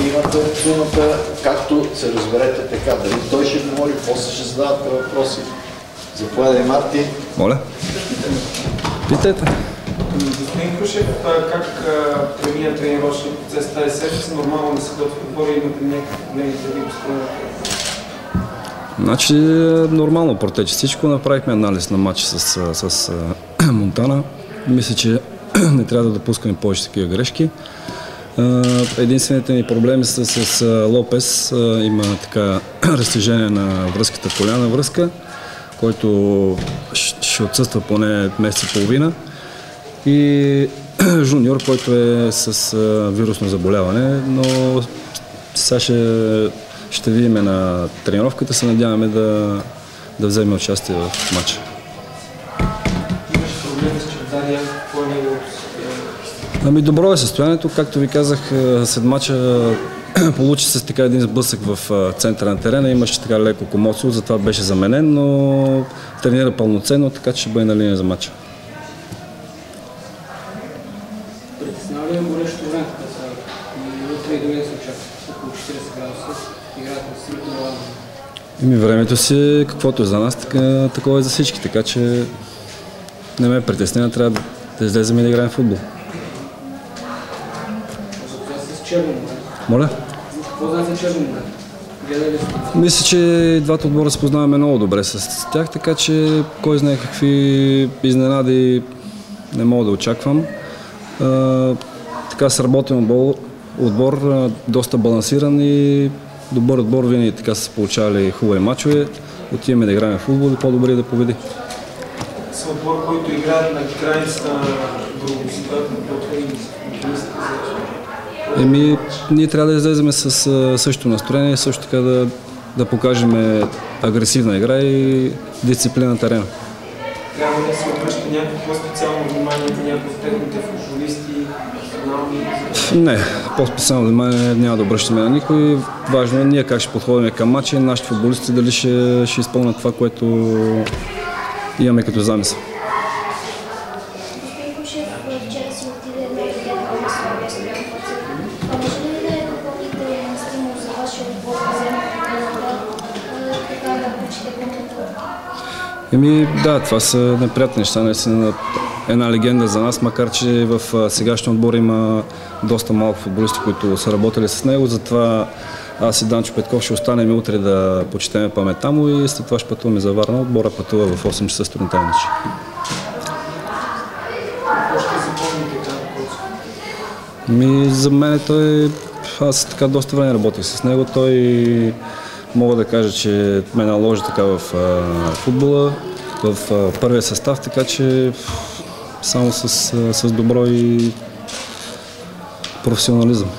имате думата, както се разберете така. Дали той ще говори, после ще задавате въпроси. Заповядай, Марти. Моля. Питайте. Господин Крушев, как премина тренировъчния процес тази седмица? Нормално да се готви отбора и имате някакви проблеми да ви построят? Значи нормално протече всичко. Направихме анализ на матча с Монтана. Мисля, че не трябва да допускаме повече такива грешки. Единствените ни проблеми са с Лопес. Има така разтежение на връзката, коляна връзка, който ще отсъства поне месец и половина. И Жуниор, който е с вирусно заболяване, но сега ще видим на тренировката, се надяваме да вземе участие в матча. Имаш проблеми с Чавдария? Какво е неговото състояние? Ами добро е състоянието, както ви казах, след матча получи се така един сблъсък в центъра на терена, имаше така леко комоцио, затова беше заменен, но тренира пълноценно, така че ще бъде на линия за матча. Притеснява ли горещо време? Утре и до ден се очаква около 40 градуса. Играят на силите на ладно. Времето си, каквото е за нас, такова е за всички, така че не ме притеснява, трябва да излезем и да играем в футбол. С Черно море. Моля? Какво знаете за Черно море? Гледали ли сте? Мисля, че двата отбора се познаваме много добре с тях, така че кой знае какви изненади не мога да очаквам. Така сработен отбор, доста балансиран и добър отбор, винаги така са получавали хубави мачове. Отиваме да играем в футбол и по-добре да победи. С отбор, който играят на границата на грубостта, Ние трябва да излезем с същото настроение, също така да покажем агресивна игра и дисциплина на терена. Трябва да се обръща някакво специално внимание на някои от техните футболисти, професионални? Не, по-специално внимание няма да обръщаме на никой. Важно е ние как ще подходим към матча и нашите футболисти дали ще изпълнят това, което имаме като замисъл. Господин Крушев, вчера си отиде едно видео на Славянска информация. Може ли да допълните стимул за вашия отбор да вземете така да получите контакт? Да, това са неприятни неща, наистина една легенда за нас, макар че в сегашния отбор има доста малко футболисти, които са работили с него, затова аз и Данчо Петков ще останем утре да почетем паметта му и след това ще пътуваме за Варна. Отбора пътува в 8 часа сутринта иначе. Какво ще запомните като? За мен аз така доста време работих с него. Той мога да кажа, че ме наложи така в футбола, в първия състав, така че само с добро и професионализъм.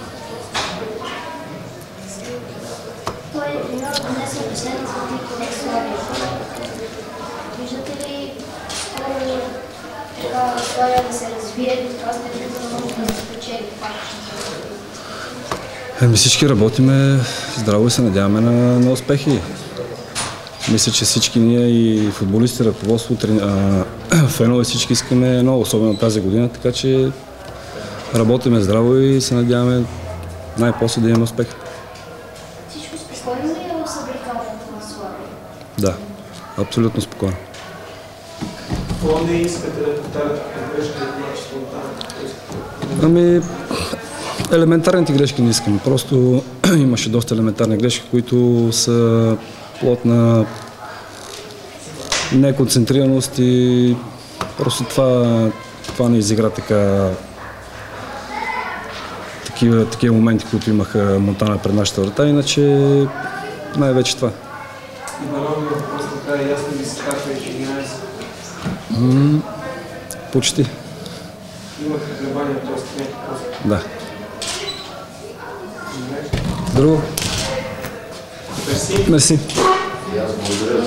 Той е треньор днес на последната година в Славия. Виждате ли Славия да се развие до това степен, за да може да се спечели пак? Всички работиме здраво и се надяваме на успехи. Мисля, че всички ние и футболисти, ръководство, фенове, всички искаме едно, особено тази година, така че работиме здраво и се надяваме най-после да имаме успех. Всичко спокойно ли е в събирателната на Славия? Да, абсолютно спокойно. Какво не искате да повтаряте грешки от матча? Елементарните грешки не искам. Просто имаше доста елементарни грешки, които са плод на неконцентрираност и просто това не изигра такива моменти, които имаха Монтана пред нашата врата, иначе най-вече това. И народния въпрос така ясно ви се казва и 11. Почти. Имаха колебания, т.е. някакво. Да. Друго? Мерси. Мерси. И аз благодаря.